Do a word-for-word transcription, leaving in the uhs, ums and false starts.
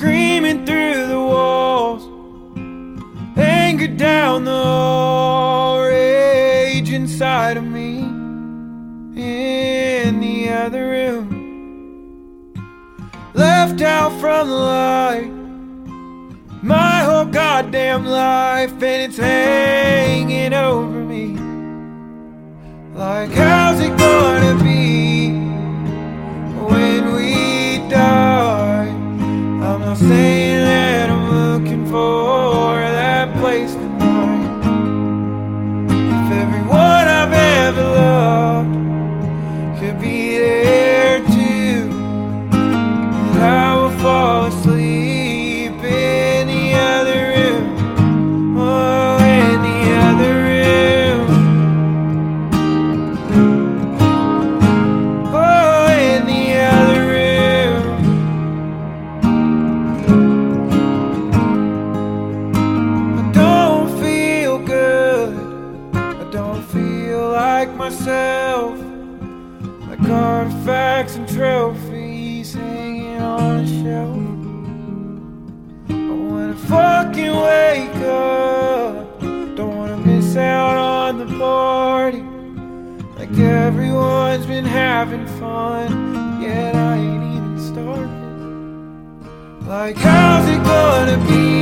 screaming through the walls, anger down the hall, rage inside of me. In the other room, left out from the light, my whole goddamn life, and it's hanging over me. Like, how's it gonna be when we die? I'm not saying that I'm looking for that place tonight. If everyone I've ever loved could be there too, then I will fall asleep in the other room. Oh, in the other room. Oh, in the other room. I don't feel good, I don't feel like myself. Like artifacts and trophies hanging on a shelf. I wanna fucking wake up, don't wanna miss out on the party. Like everyone's been having fun, yet I ain't even started. Like, how's it gonna be